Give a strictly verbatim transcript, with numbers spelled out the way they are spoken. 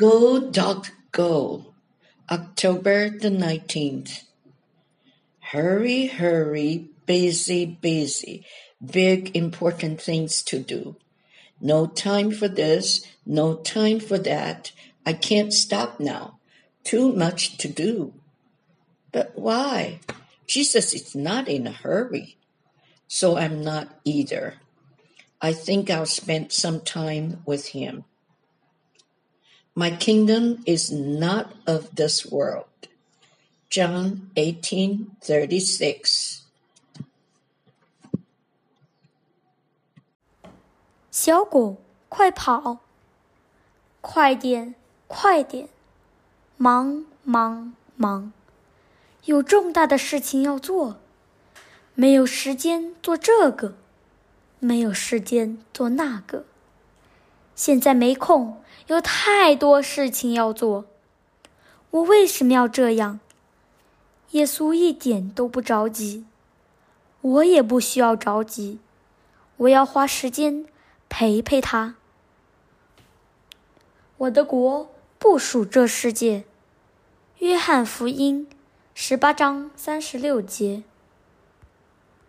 Go, dog, go. October the nineteenth. Hurry, hurry, busy, busy. Big, important things to do. No time for this, no time for that. I can't stop now. Too much to do. But why? Jesus is not in a hurry. So I'm not either. I think I'll spend some time with him. My kingdom is not of this world. John eighteen thirty-six. 小狗，快跑！快点，快点！忙忙忙！有重大的事情要做，没有时间做这个，没有时间做那个。现在没空，有太多事情要做。我为什么要这样？耶稣一点都不着急，我也不需要着急。我要花时间陪陪他。我的国不属这世界。约翰福音十八章三十六节。